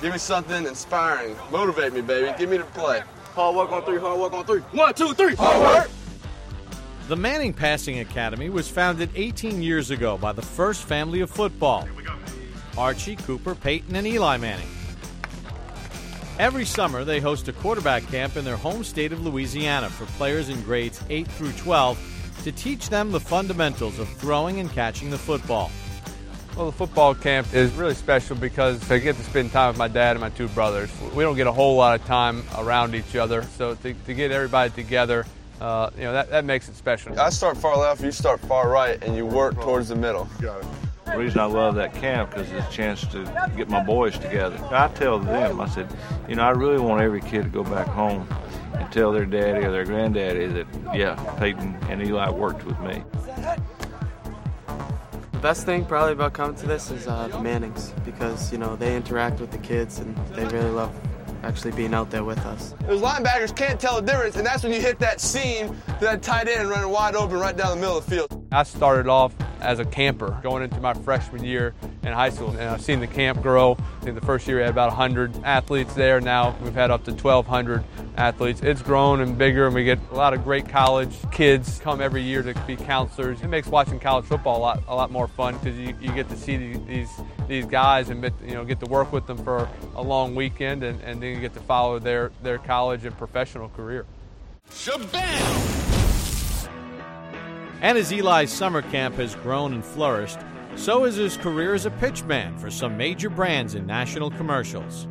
Give me something inspiring. Motivate me, baby. Give me the play. Hard work on three, hard work on three. 1, 2, 3, hard work! The Manning Passing Academy was founded 18 years ago by the first family of football, Archie, Cooper, Peyton, and Eli Manning. Every summer, they host a quarterback camp in their home state of Louisiana for players in grades 8 through 12 to teach them the fundamentals of throwing and catching the football. Well, the football camp is really special because I get to spend time with my dad and my two brothers. We don't get a whole lot of time around each other, so to get everybody together, that makes it special. I start far left, you start far right, and you work towards the middle. Got it. The reason I love that camp is it's a chance to get my boys together. I tell them, I said, I really want every kid to go back home and tell their daddy or their granddaddy that, yeah, Peyton and Eli worked with me. The best thing probably about coming to this is the Mannings, because, they interact with the kids and they really love actually being out there with us. Those linebackers can't tell the difference, and that's when you hit that seam to that tight end running wide open right down the middle of the field. I started off as a camper going into my freshman year in high school, and I've seen the camp grow. I think the first year we had about 100 athletes there. Now we've had up to 1,200 athletes. It's grown and bigger, and we get a lot of great college kids come every year to be counselors. It makes watching college football a lot more fun because you get to see these guys and get to work with them for a long weekend, and then you get to follow their college and professional career. Shabam! And as Eli's summer camp has grown and flourished, so has his career as a pitchman for some major brands in national commercials.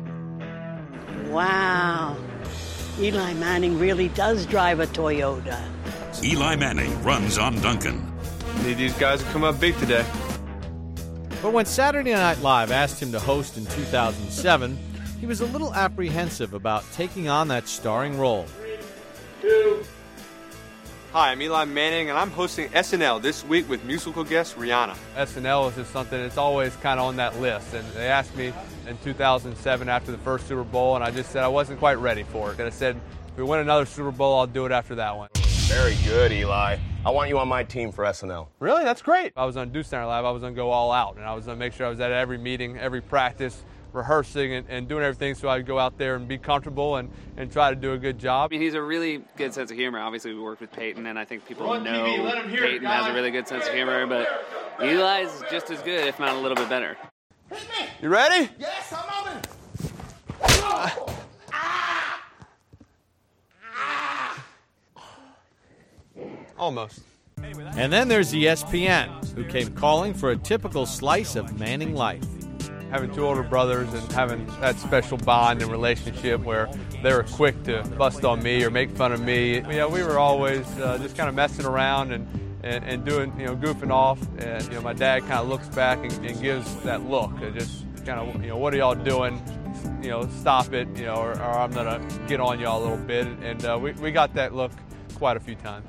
Wow. Eli Manning really does drive a Toyota. Eli Manning runs on Duncan. Need these guys to come up big today. But when Saturday Night Live asked him to host in 2007, he was a little apprehensive about taking on that starring role. 3, 2. Hi, I'm Eli Manning, and I'm hosting SNL this week with musical guest Rihanna. SNL is just something that's always kind of on that list, and they asked me in 2007 after the first Super Bowl, and I just said I wasn't quite ready for it. And I said, if we win another Super Bowl, I'll do it after that one. Very good, Eli. I want you on my team for SNL. Really? That's great. If I was on Deuce Center Live, I was going to go all out, and I was going to make sure I was at every meeting, every practice, rehearsing and doing everything so I'd go out there and be comfortable and try to do a good job. I mean, he's a really good sense of humor. Obviously, we worked with Peyton, and I think people know Peyton has a really good sense of humor, but Eli's just as good, if not a little bit better. You ready? Yes, I'm on it. Almost. And then there's ESPN, who came calling for a typical slice of Manning life. Having two older brothers and having that special bond and relationship where they were quick to bust on me or make fun of me. We were always just kind of messing around and doing, goofing off. And, my dad kind of looks back and gives that look. Just kind of, what are y'all doing? Stop it, or I'm going to get on y'all a little bit. And we got that look quite a few times.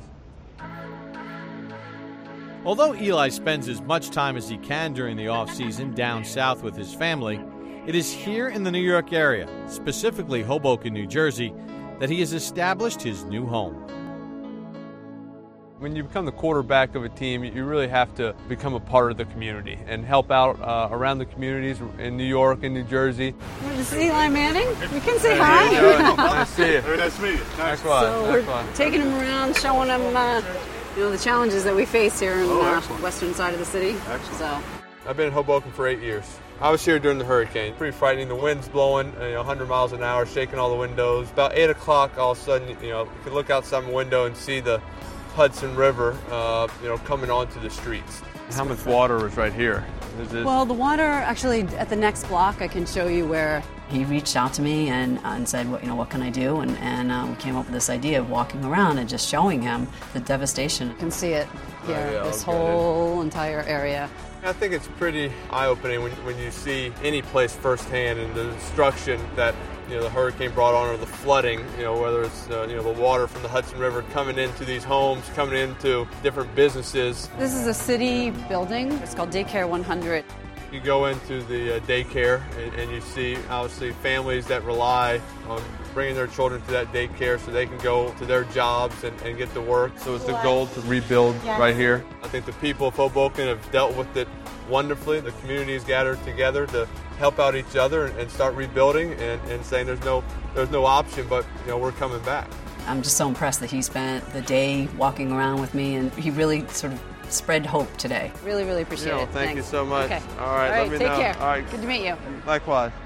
Although Eli spends as much time as he can during the off-season down south with his family, it is here in the New York area, specifically Hoboken, New Jersey, that he has established his new home. When you become the quarterback of a team, you really have to become a part of the community and help out around the communities in New York and New Jersey. This is Eli Manning. We can say hi. Nice to see you. Very nice to meet you. Nice. So we're taking him around, showing him the challenges that we face here in the western side of the city. Excellent. So I've been in Hoboken for 8 years. I was here during the hurricane. Pretty frightening. The wind's blowing 100 miles an hour, shaking all the windows. About 8 o'clock, all of a sudden, you could look outside my window and see the Hudson River, coming onto the streets. How much water was right here? Well, the water actually at the next block, I can show you where he reached out to me and said, what can I do? And we came up with this idea of walking around and just showing him the devastation. You can see it here, this whole entire area. I think it's pretty eye-opening when you see any place firsthand and the destruction that the hurricane brought on, or the flooding, whether it's the water from the Hudson River coming into these homes, coming into different businesses. This is a city building. It's called Daycare 100. You go into the daycare and you see, obviously, families that rely on bringing their children to that daycare so they can go to their jobs and get to work. So it's the goal to rebuild right here. I think the people of Hoboken have dealt with it wonderfully. The community's gathered together to help out each other and start rebuilding and saying there's no option, but we're coming back. I'm just so impressed that he spent the day walking around with me, and he really sort of spread hope today. Really, really appreciate it. Thank you so much. Okay. All right, let me take know. care. All right. Good to meet you. Likewise.